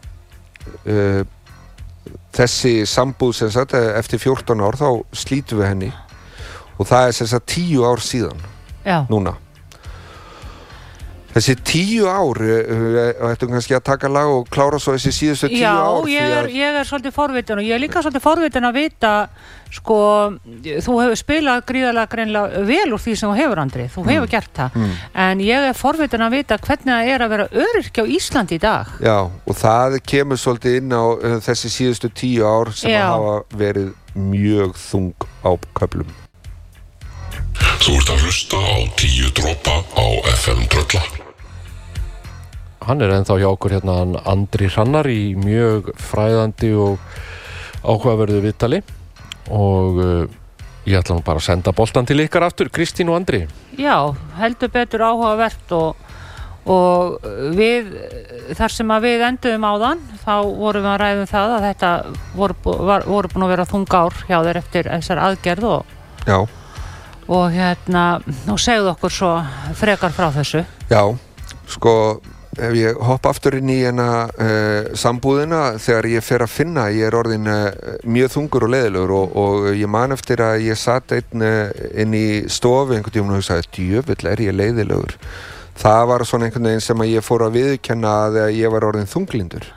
þessi sambúð sem sagt, eftir 14 ár þá slítum við henni og það sem sagt 10 ár síðan. Já. Núna. Þessi 10 ár, ættum kannski að taka lag og klára svo þessi síðustu 10 ár. Já, ég svolítið forvitin og ég líka svolítið forvitin að vita, sko, þú hefur spilað gríðarlega greinlega vel úr því sem þú hefur, Andri, þú hefur gert það, en ég forvitin að vita hvernig það að vera öryrki á Íslandi í dag. Já, og það kemur svolítið inn á þessi síðustu 10 ár sem hafa verið mjög þung á köflum. Þú ert að hlusta á 10 dropa á FM Trölla. Hann ennþá hjá okkur hérna, Andri Hrannar í mjög fræðandi og áhugaverðu viðtali og ég ætla nú bara að senda boltan til ykkar aftur, Kristín og Andri. Já, heldur betur áhugavert og við, þar sem að við enduðum áðan, þá vorum við að ræða um það að þetta voru búin að vera þung ár hjá þér eftir þessar aðgerð og og segðu okkur svo frekar frá þessu. Já, sko, ef ég hoppa aftur inn í sambúðina, þegar ég fer að finna ég orðin mjög þungur og leiðilegur og ég man eftir að ég satt inn í stofu einhvern tímann og hugsaði, djöfull ég leiðilegur. Það var svona einhvern veginn sem að ég fór að viðurkenna að ég var orðin þunglyndur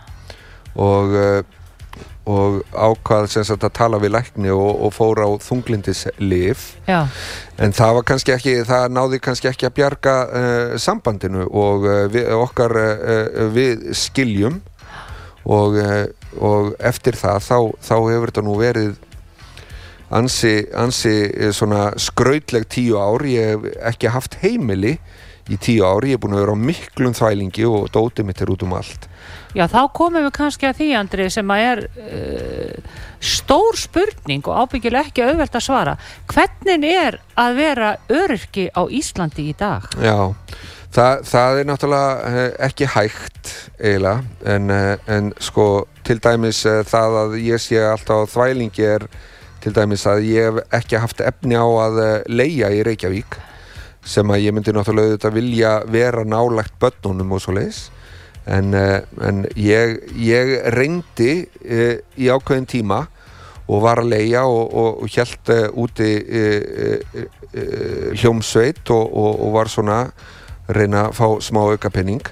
og ákvað sem sagt að tala við lækni og fór á þunglyndislyf. Já. En það var kannski ekki, það náði kannski ekki að bjarga sambandinu og við skiljum og eftir það þá hefur þetta nú verið ansi svona skrautleg 10 ár. Ég hef ekki haft heimili í 10 ár, ég búin að vera á miklum þvælingi og dótið mitt út allt. Já, þá komum við kannski að því, Andri, sem að stór spurning og ábyggilega ekki auðvelt að svara. Hvernig að vera öryrki á Íslandi í dag? Já, það náttúrulega ekki hægt eiginlega, en sko til dæmis það að ég sé alltaf á þvælingi til dæmis að ég hef ekki haft efni á að leigja í Reykjavík, sem að ég myndi náttúrulega auðvitað vilja vera nálægt börnunum og svoleiðis. En ég reyndi í ákveðin tíma og var að leigja og hélt úti hljómsveit og var svona reyna að fá smá aukapenning.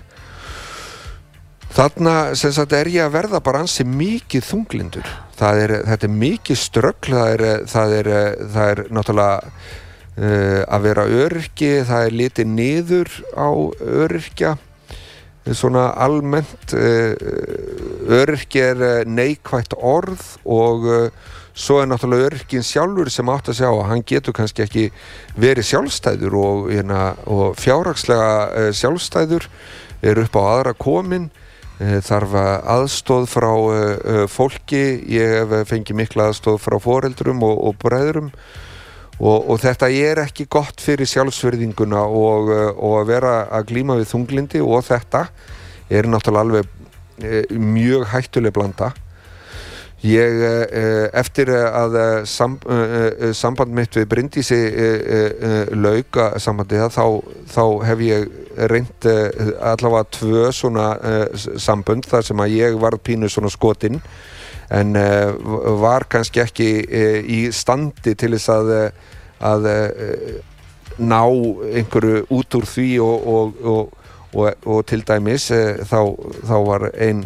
Þarna sem sagt ég að verða bara ansi mikið þunglindur. Þetta mikið ströggl, það er náttúrulega að vera öryrki, það litið niður á öryrkja. Svona almennt öryrki neikvætt orð og svo náttúrulega öryrkin sjálfur sem átt að sjá að hann getur kannski ekki verið sjálfstæður og fjárhagslega sjálfstæður upp á aðra komin, þarf aðstoð frá fólki, ég hef fengið mikla aðstoð frá foreldrum og bræðrum og þetta ekki gott fyrir sjálfsvirðinguna og að vera að glíma við þunglindi og þetta náttúrulega alveg mjög hættuleg blanda. Ég eftir að samband mitt við Bryndísi lauk sambandið þá hef ég reynt allavega 2 svona sambönd þar sem að ég varð pínu svona skotinn en var kannski ekki í standi til þess að ná einhverju út úr því og til dæmis þá var ein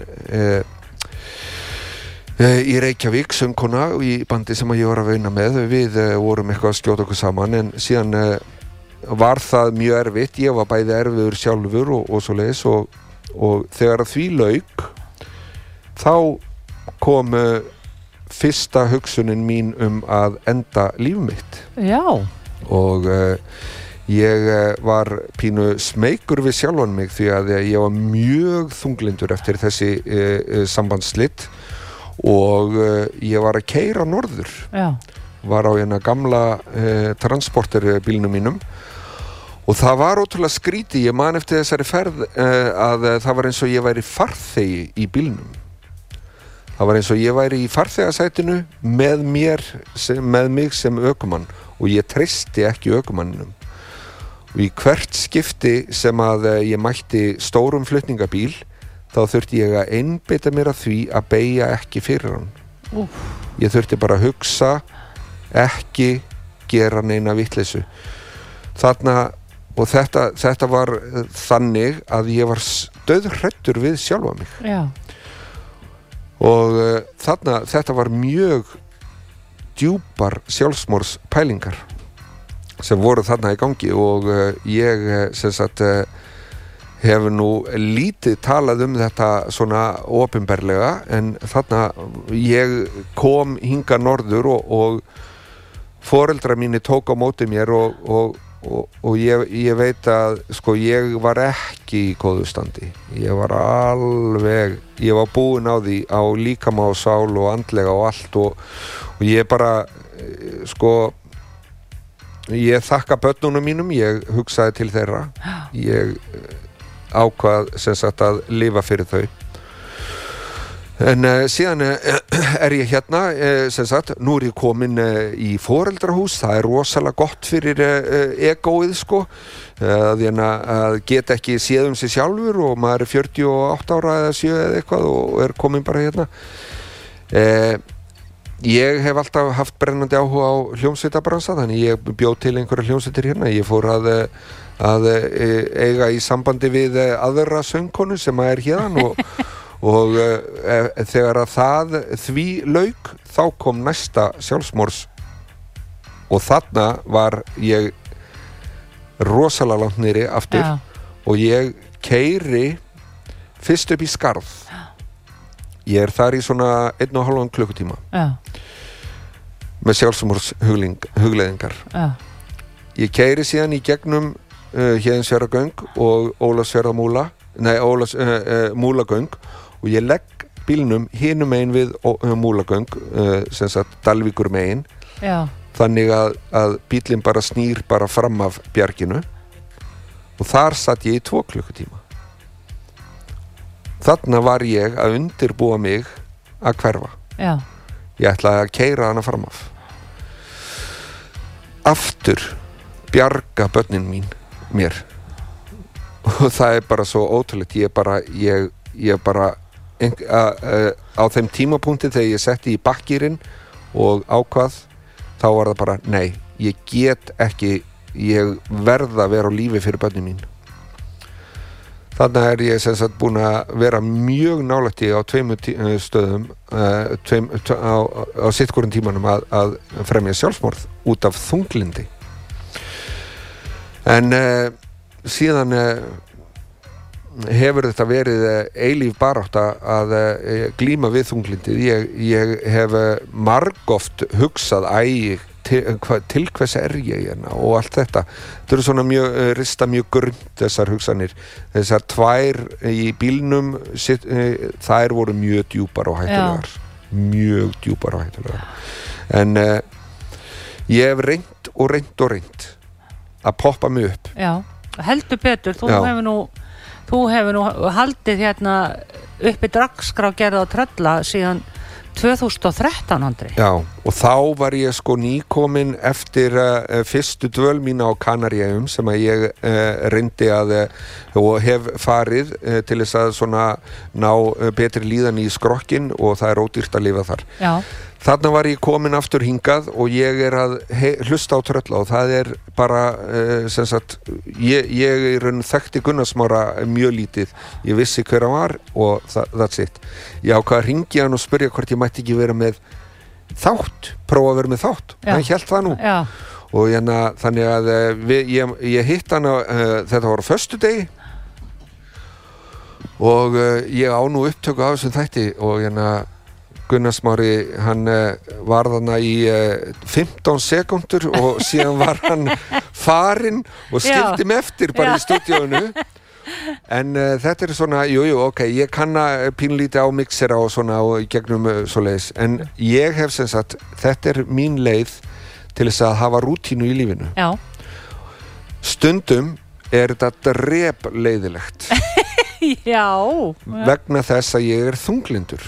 í Reykjavík söngkona í bandi sem ég var að vinna með, við vorum eitthvað að skjóta okkur saman en síðan var það mjög erfitt, ég var bæði erfiður sjálfur og svoleiðis og þegar því lauk þá kom fyrsta hugsunin mín að enda líf mitt. Já. Og ég var pínu smeykur við sjálfan mig því að ég var mjög þunglindur eftir þessi sambandsslit og ég var að keyra norður. Já. Var á gamla transporterbílnum mínum og það var ótrúlega skrítið, ég man eftir þessari ferð að það var eins og ég væri farþegi í bílnum. Það var eins og ég væri í farþegasætinu með mig sem ökumann og ég treysti ekki ökumanninum. Og í hvert skipti sem að ég mætti stórum flutningabíl þá þurfti ég að einbeita mér að því að beygja ekki fyrir hann. Ég þurfti bara að hugsa, ekki gera neina vitleysu. Þarna, og þetta var þannig að ég var dauðhræddur við sjálfa mig. Já. Og þetta var mjög djúpar sjálfsmorðspælingar sem voru þarna í gangi og ég sem sagt hef nú lítið talað þetta svona opinberlega en þarna ég kom hingað norður og foreldrar mínir tók á móti mér og ég veit að sko ég var ekki í góðu standi. Ég var búinn á því á líkama og sál og andlega og allt og ég bara sko ég þakka börnunum mínum, ég hugsaði til þeirra. Ég ákvað sem sagt að lifa fyrir þau. En síðan ég hérna, sem sagt, nú ég komin í foreldrahús, það rosalega gott fyrir egóið sko, að geta ekki séð sig sjálfur og maður 48 ára eða 7 eða eitthvað og komin bara hérna. Ég hef alltaf haft brennandi áhuga á hljómsveitabransa, þannig ég bjóð til einhverja hljómsveitir hérna. Ég fór að eiga í sambandi við aðra söngkonu sem hérna og þegar að því lauk þá kom næsta sjálfsmorðs og þarna var ég rosalega langt niðri aftur. Já. Og ég keyri fyrst upp í Skarð. Ég þar í svona 1,5 klukkutíma. Já. Með sjálfsmorðshugleiðingar. Já. Ég keyri síðan í gegnum Héðinsfjarðargöng og Ólafsfjarðarmúla, Múlagöng og ég legg bílnum hinum megin við Múlagöng, sem sagt Dalvíkur megin. Já. Þannig að bílinn bara snýr bara fram af bjarginu og þar satt ég í 2 klukkutíma. Þarna var ég að undirbúa mig að hverfa. Já. Ég ætlaði að keyra hana fram af. Aftur bjarga börnin mín mér. Og það bara svo ótrúlegt. Ég bara á þeim tímapunkti þegar ég setti í bakkýrin og ákvað, þá var það bara nei, ég get ekki, ég verð að vera á lífi fyrir börnin mín. Þarna ég sem sagt búin að vera mjög nálægt á tveimur stöðum á sittkorum tímanum að fremja sjálfsmorð út af þunglyndi. En síðan hefur þetta verið eilíf barátta að glíma við þunglyndið. Ég hef margoft hugsað til hvers ég hérna og allt þetta. Þetta eru svona rista mjög grunnt þessar hugsanir. Þessar tvær í bílnum, þær voru mjög djúpar og hættulegar. Mjög djúpar og hættulegar. En ég hef reynt að poppa mig upp. Já, heldur betur. Þú hefur nú haldið hérna uppi dragskrárgerð á Trölla síðan 2013, Andri. Já, og þá var ég sko nýkomin eftir fyrstu dvöl mína á Kanaríeyjum sem að ég reyndi og hef farið til þess að svona ná betri líðan í skrokkinn og það ódýrt að lifa þar. Já. Þarna var ég komin aftur hingað og ég að hlusta á Trölla og það bara sem sagt, ég í raun þekkti Gunnar Smára mjög lítið. Ég vissi hver hann var og that's it. Ég ákvað að hringja hann og spyrja hvort ég mætti ekki vera með prófa að vera með þátt. Já. Hann hélt það nú. Já. Og þannig að ég hitt hann þetta var á föstudegi og ég á nú upptöku af þessum þætti og Gunnar Smári, hann var þarna í 15 sekúndur og síðan var hann farinn og skildi mig eftir bara í stúdíóinu. En þetta svona, ok, ég kann pínlítið á mixera og svona og í gegnum svoleiðis. En ég hef sem sagt, þetta mín leið til þess að hafa rútínu í lífinu. Já. Stundum þetta drepleiðilegt. Já. Vegna þess að ég þunglyndur.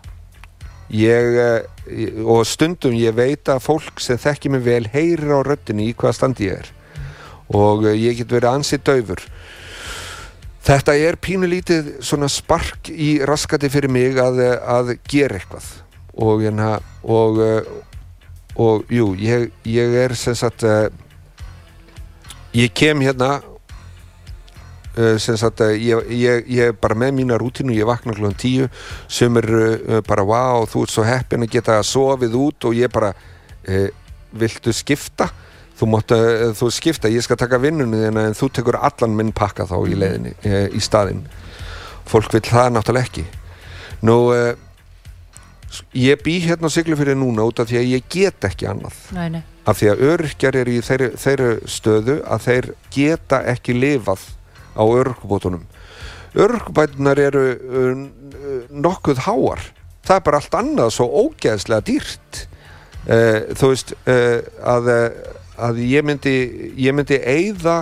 Og stundum ég veit að fólk sem þekkir mig vel heyrir á röddinni í hvaða standi ég og ég get verið ansi daufur. Þetta pínulítið svona spark í raskati fyrir mig að gera eitthvað og jú, ég sem sagt ég kem hérna sem sagt ég bara með mína rútínu, ég vakna klukkan 10 sem bara wow, þú ert svo heppin að geta sofið út og ég bara viltu skipta? Þú skipta, ég skal taka vinnunni þína en þú tekur allan minn pakka þá í leiðinni í staðinn. Fólk vill það náttúrulega ekki. Nú ég bý hérna á Siglufirði núna út af því að ég get ekki annað. Nei. Af því að öryrkjar í þeirri stöðu að þeir geta ekki lifað á örorkubótunum. Örorkubæturnar nokkuð háar. Það bara allt annað svo ógeðslega dýrt. Þú veist að ég myndi eyða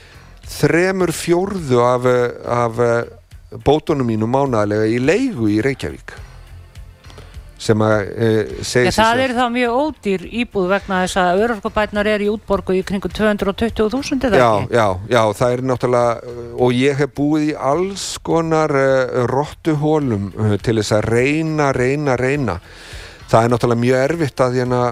3/4 af bótunum mínum mánaðarlega í leigu í Reykjavík. Sem segir það þá mjög ódýr íbúð vegna þess að örorkubæturnar í útborgu í kringum 220.000 eða ekki? Já, það náttúrulega og ég hef búið í alls konar rottuhólum til þess að reyna. Það náttúrulega mjög erfitt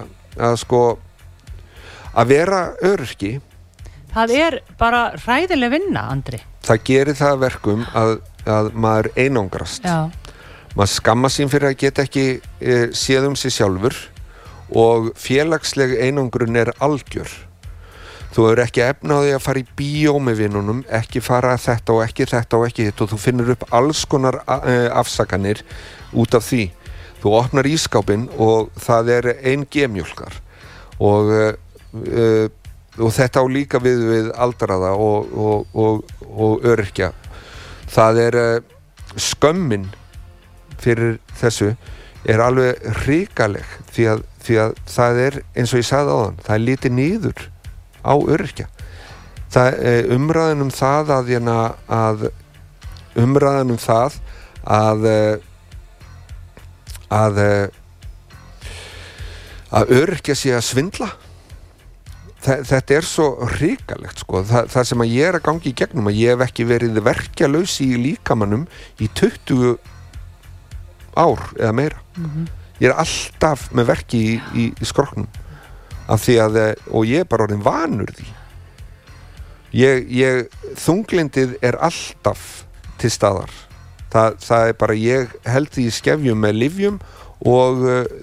að vera öryrki. Það bara hræðileg vinna, Andri. Það gerir það verkum að maður einangrast. Já. Maður skammar sín fyrir að geta ekki séð sig sjálfur og félagsleg einangrun algjör. Þú hefur ekki efni á því að fara í bíó með vinunum, ekki fara þetta og ekki hitt og þú finnur upp alls konar afsakanir út af því. Þú opnar ísskápinn og það ein G-mjólkar og þetta á líka við aldraða og öryrkja. Það skömmin fyrir þessu alveg hrikaleg því að það eins og ég sagði áðan, það litið niður á öryrkja. Umræðan um það að öryrkja sé að svindla, þetta svo hrikalegt sko. Það sem að ég að gangi í gegnum, að ég hef ekki verið verkjalaus í líkamannum í 20 ár eða meira. ég alltaf með verki í skrokknum af því að, og ég bara orðin vanur því þunglindið alltaf til staðar það bara, ég held því í skefjum með lyfjum og